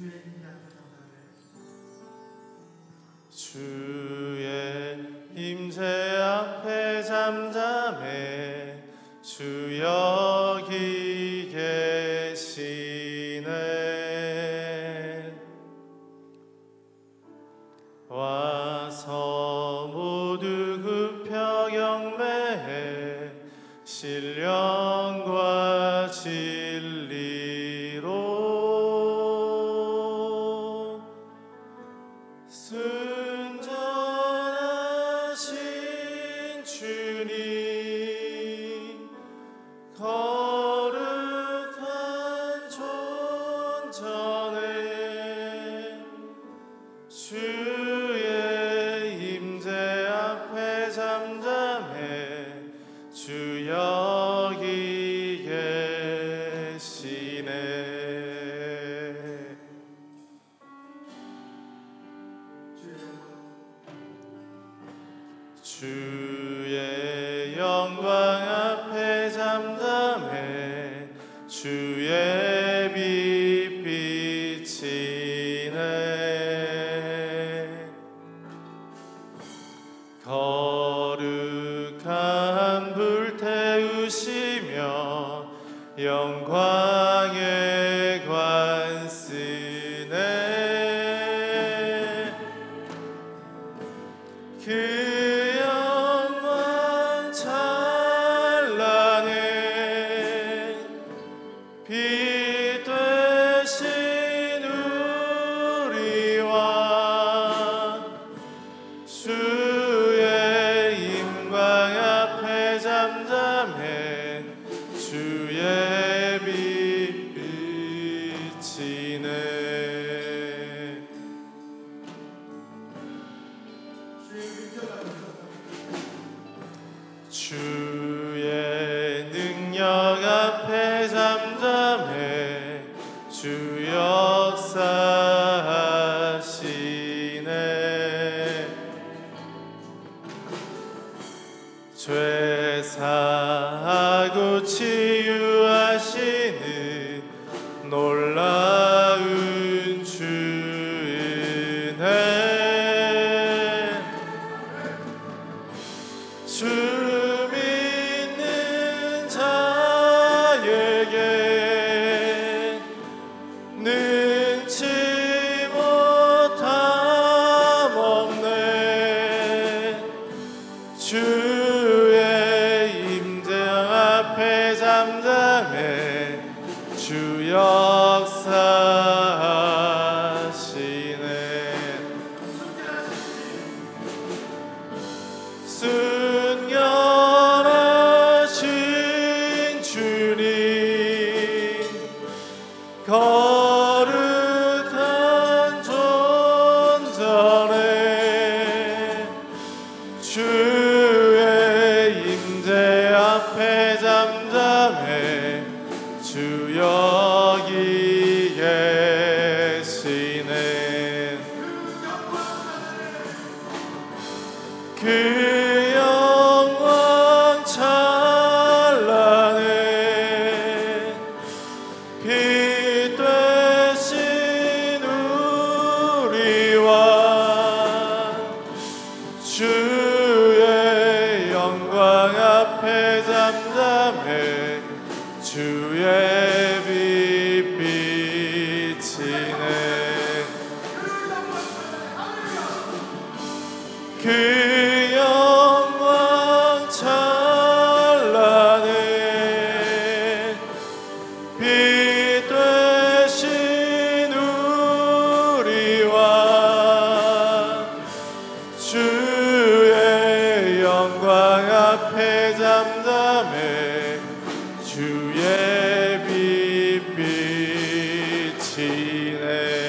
주의 임재 앞에 잠잠해 주 여기 계시네. 와서 모두 굽혀 경배해 신령과 진리로 순전하신 주님 거룩한 존전에 주의 임재 앞에 잠잠해 주 여기 계시네. 주의 영광 앞에 잠잠해 주의 빛 비치네. 거룩한 불 태우시며 영광의 관 쓰네. 그 영광 찬란해 빛 되신 우리와 주의 임광 앞에 잠잠해 주의 빛 비치네. 주의 능력 앞에 잠잠해 주 역사하시네. 죄 사하고 치유하시는 놀라운 주 은혜. 주 믿는 자에게 능치 못함 없네. 주의 임재 앞에 잠잠해 주 역사하시네. 순결하신 주님 거룩한 존전에 주의 임재 앞에 잠잠해 주 여기 계시네. 그 영광 찬란해 빛 되신 우리와 주의 영광 앞에 잠잠해 주의 빛 비치네. 그 영광 찬란해 빛 되신 우리와 주의 영광 앞에 잠잠해 주의 빛 비치네.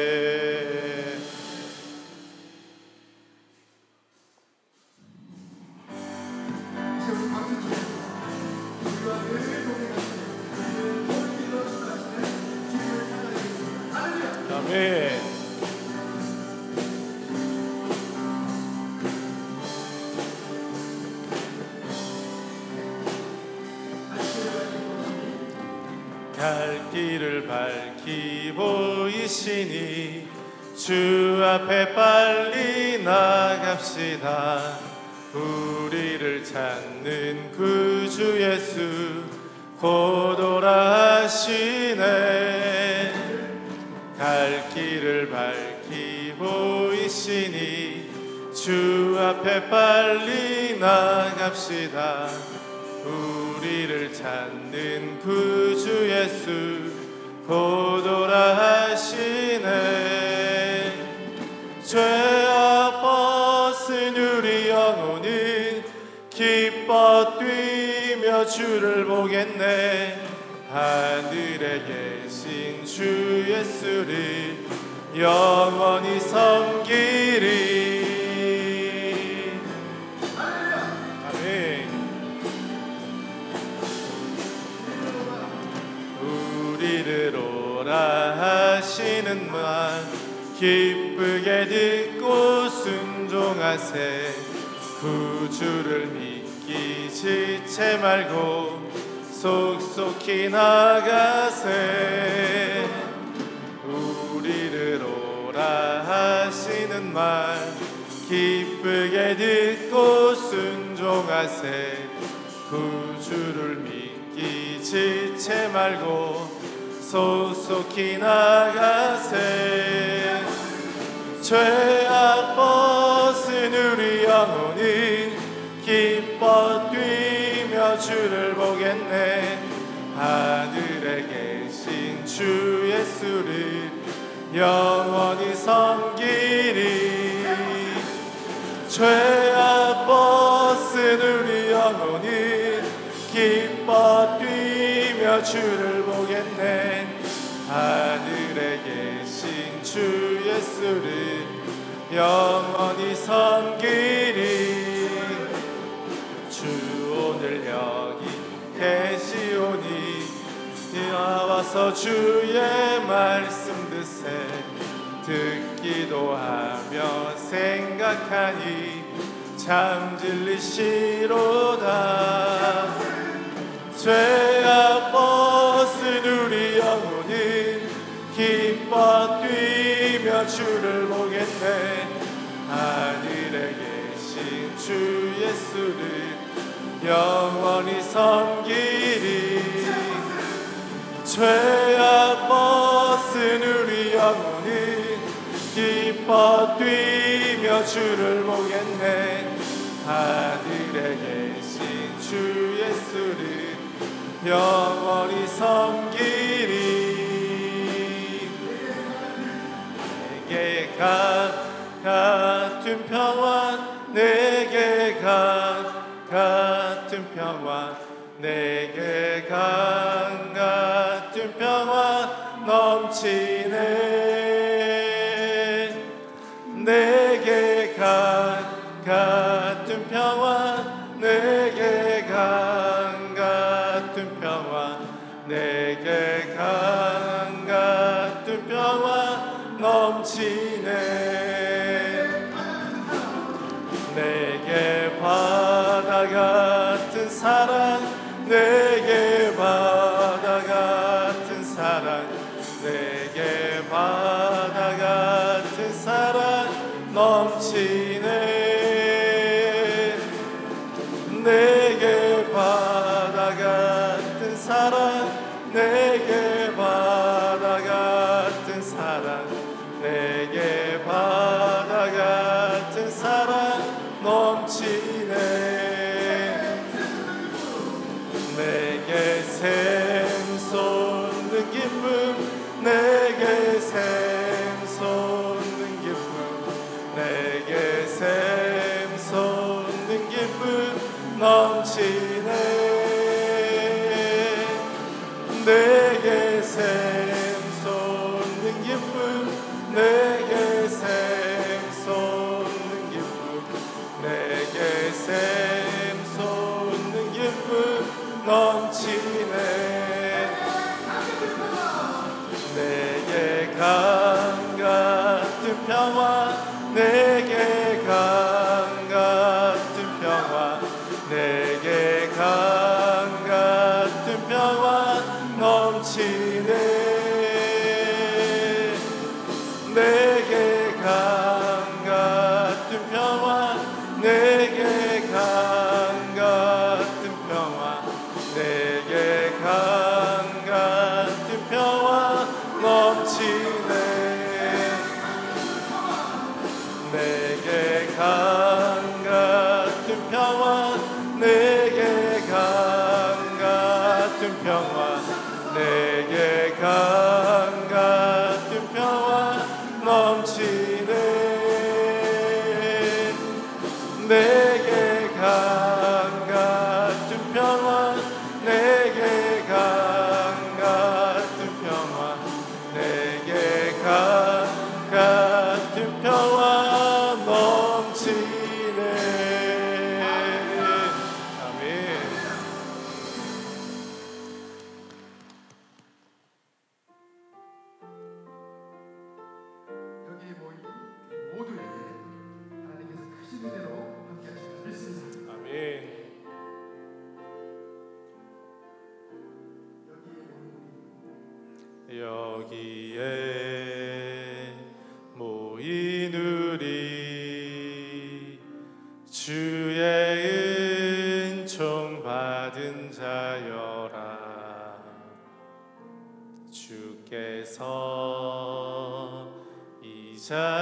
아멘. 갈 길을 밝히 보이시니 주 앞에 빨리 나갑시다. 우리를 찾는 구주 예수 곧 오라 하시네. 갈 길을 밝히 보이시니 주 앞에 빨리 나갑시다. 우리를 찾는 구주 예수 곧 오라 하시네. 죄악 벗은 우리 영혼은 기뻐 뛰며 주를 보겠네. 하늘에 계신 주 예수를 영원히 섬기리. 아멘. 우리를 오라 하시는 말 기쁘게 듣고 순종하세. 구주를 믿기 지체 말고 속속히 나가세. 우리를 오라 하시는 말 기쁘게 듣고 순종하세. 구주를 믿기 지체 말고 속속히 나가세. 죄악 벗은 우리 영혼은 기뻐 뛰며 주를 보겠네. 하늘에 계신 주 예수를 영원히 섬기리. 죄악 벗은 우리 영혼은 기뻐 뛰며 주를 보겠네. 하늘에 계신 주 예수를 영원히 섬기리. 주 오늘 여기 계시오니 나와서 주의 말씀 듣기도 하며 생각하니 참 진리시로다. 죄악 벗은 우리 영혼은 기뻐 뛰며 주를 보겠네. 하늘에 계신 주 예수를 영원히 섬기리. 죄악 벗은 우리 영혼은 기뻐 뛰며 주를 보겠네. 하늘에 계신 주 예수를 영원히 섬기리. 내게 같은 평화, 내게 같은 평화, 내게 같은 평화 넘치네. 내게 같은 평화, 내게 같은 평화, 내게 같은 평화 넘치네. 내게 바다 같은 사랑, 내게 바다 같은 사랑, 내게 바다 같은 사랑 넘치네. 내게 바다 같은 사랑, 내게 바다 같은 사랑, 내게 바다 같은 사랑 넘치네. 내게 샘솟는 기쁨, 내게 샘솟는 기쁨, 내게 샘솟는 기쁨 넘치네. 내게 샘솟는 기쁨, 내게 샘솟는 기쁨, 내게 샘솟는 기쁨 넘치네. 내게 강 같은 평화, 내게 강 같은 평화, 내게 강 같은 평화 넘치네. 내게 강 같은 평화 내게 강 같은 평화 넘치네 내게 강 같은 평화 내게 강 같은 평화 내게 강 같은 평화 넘치네 아멘. 여기 모인 모두에게 하나님께서 크신 은혜로 함께 하실 줄 믿습니다. 아멘. 여기에 모인 우리 주의 은총 받은 자여라 주께서 이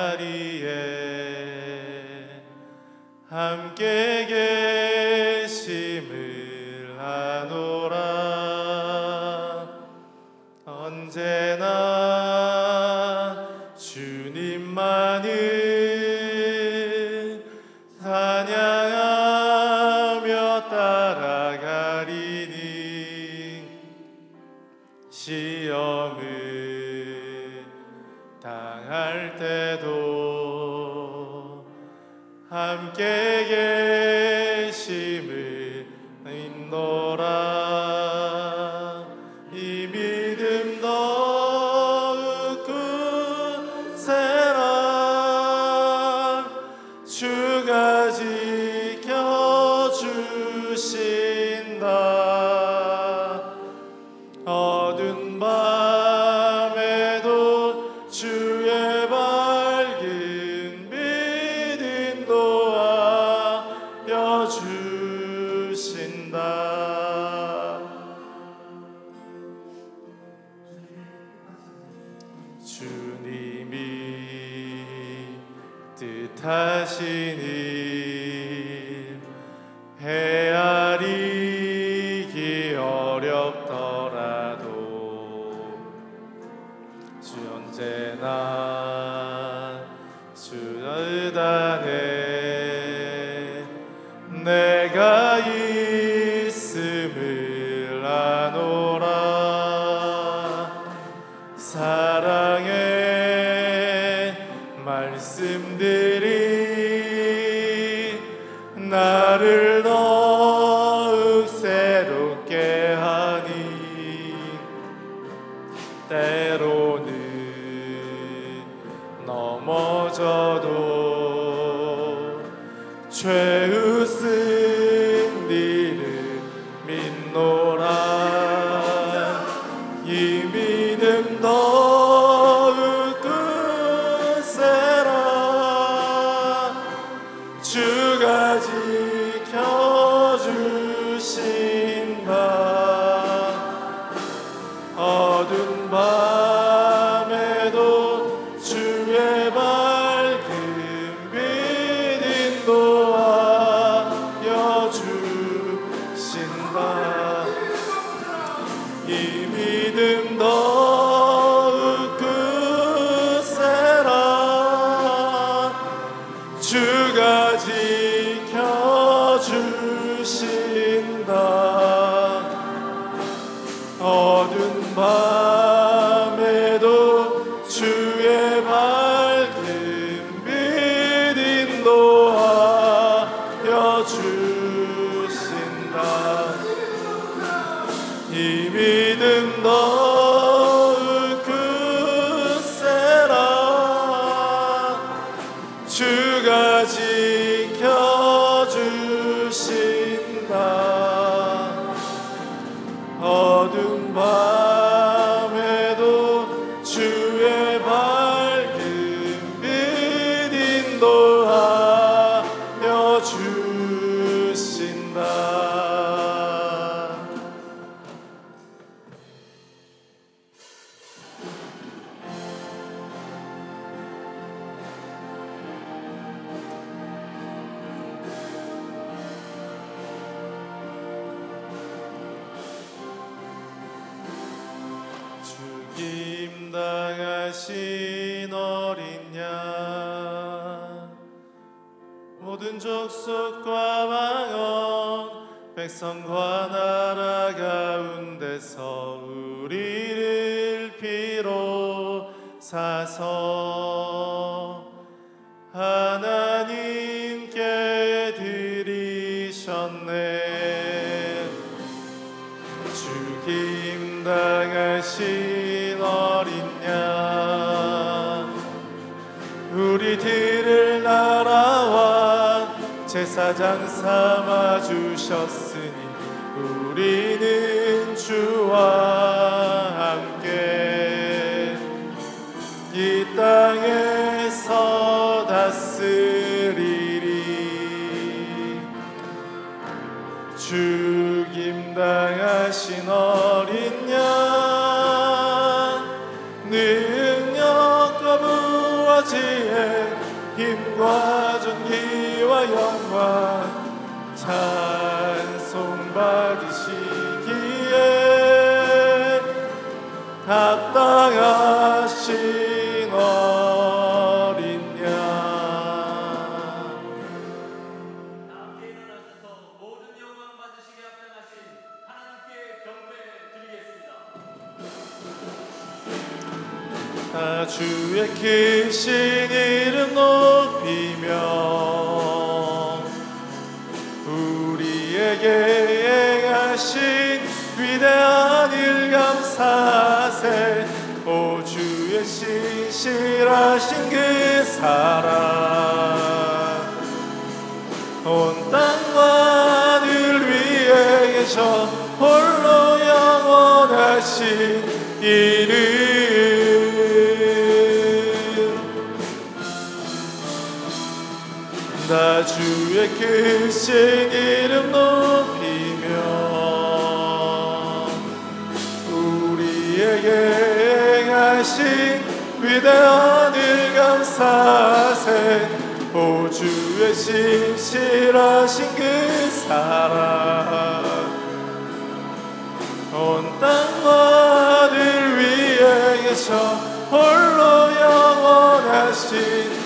자리에 함께 계심을 아노라 언제나 주님만을 찬양하며 따라가리니 시험을 당할 때도 함께 계심을 믿노라 이 믿음 더욱 굳세라 주가 지켜주신다 어두운 밤에도 주의 밝은 빛 인도하여 주신다 주님이 뜻하신 일 헤아리기 어렵더라도 주 언제나 주 의단에 내가 있음을 아노라 사랑의 말씀들이 나를 더욱 새롭게 하니 때로는 넘어져도 죄의 승리를 믿노라 이 믿음 더욱 굳세라 주가 지켜주신다 어두운 밤에도 주의 밝은 빛 인도하여 주신다 이 믿음 더욱 굳세라 주가 지켜주신다 어두운 밤에도 주의 밝은 빛 인도하여 주신다 이 믿음 더욱 굳세라 주가 지켜주신다 어두운 밤에도 주의 밝은 빛 인도하여 주신다 당하신 어린 양 모든 족속과 방언 백성과 나라 가운데서 우리를 비롯사서 하나님께 드리셨네. 죽임 당하신 어린 양 우리들을 날아와 제사장 삼아 주셨으니 우리는 주와 함께 이 땅에서 다스리리. 죽임 당하신 어린 양 능력과 부와 지혜 힘과 존귀와 영광 찬송 받으시기에 합당하신 어린 양. 함께 일어나셔서 모든 영광 받으시게 합당하신 하나님께 경배 드리겠습니다. 주의 크신 이름 높이며 우리에게 행하신 위대한 일 감사세. 오 주의 신실하신 그 사랑 온 땅과 하늘 위에 계셔 홀로 영원하신 이름. 나 주의 크신 이름 높이며 우리에게 행하신 위대한 일 감사세. 오 주의 신실하신 그 사랑 온 땅과 하늘 위에 계셔 홀로 영원하신